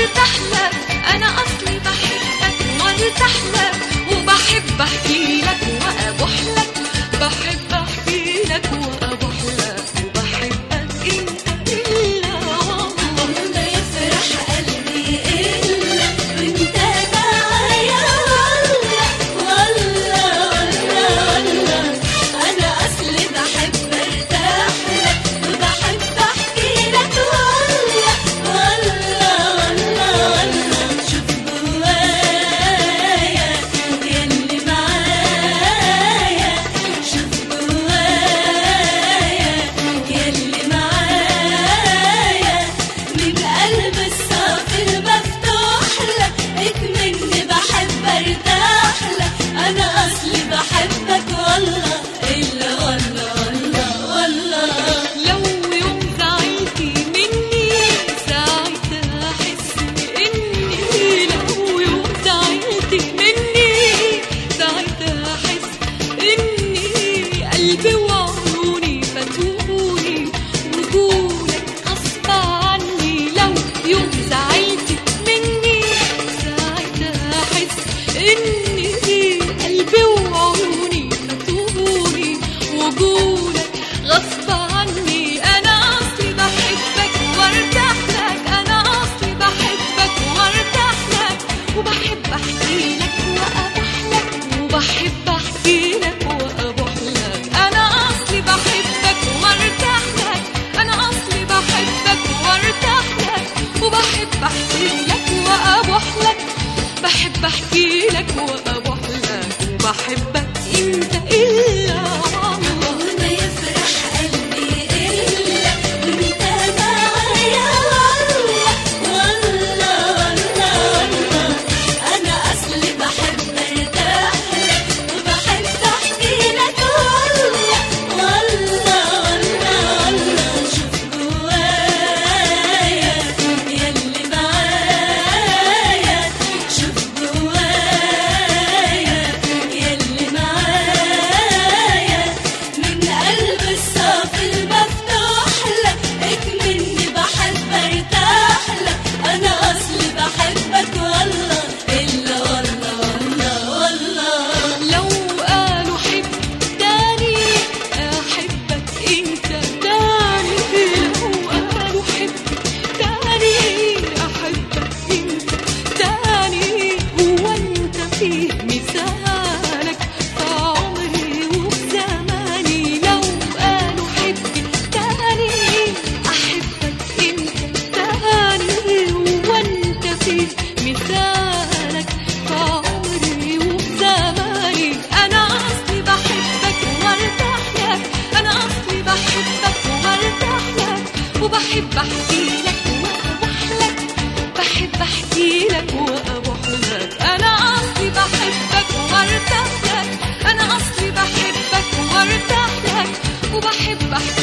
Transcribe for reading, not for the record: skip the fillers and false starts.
وارتاح لك، انا اصلي بحبك وارتاح لك، وبحب احكي لك وابوح لك، بحب احكي لك وابوح لك، وبحبك انت الا والله. ما يفرح قلبي الا وانت معايا، والله والله والله انا اصلي بحب ارتاح لك، وبحب احكي لك والله والله والله. شوف جوايا ياللي معايا، شوف جوايا ياللي معايا، من قلب الصافي المفتوح لك، اكمني بحب ارتاح لك، انا اصلي بحبك والله الا والله والله والله. لو يوم زعلتي مني ساعتها احس اني، لو يوم زعلتي مني ساعتها احس اني قلبي وعيوني فاتوني، وجودك غصب عني. لو يوم زعلتي مني ساعتها احس اني قلبي وعيوني فاتوني، وجودك غصب عني. انا اصلي بحبك وارتاح لك، انا اصلي بحبك وارتاح لك، وبحب احكي لك وابوح لك، وبحب احكي لك وابوح لك. انا اصلي بحبك وارتاح لك، انا اصلي بحبك وارتاح لك، وبحب احكي لك وابوح لك، بحب احكي لك وابوح لك، وبحبك انت الا والله. ما يفرح قلبي إلا وانت معايا، والله والله والله أنا أصلي بحب ارتاح لك، وبحب أحكي لك والله والله والله. شوف جوايا ياللي معايا، شوف جوايا ياللي معايا، من قلب الصافي المفتوح لك، اكمني بحب ارتاح لك، انا اصلي بحبك والله الا والله والله والله. لو قالوا حب تاني احبك انت تاني، لو قالوا حب تاني احبك انت تاني، هو انت فيه مثالك في عمري وفي زماني. لو قالوا حب تاني احبك انت تاني، هو انت فيه مثالك في عمري وفي زماني. انا اصلي بحبك وارتاح لك، انا اصلي بحبك وارتاح لك، وبحب احكي لك وابوح لك، بحب احكي لك وابوح لك. انا اصلي بحبك وارتاح لك، انا اصلي بحبك وارتاح لك، وبحب احكي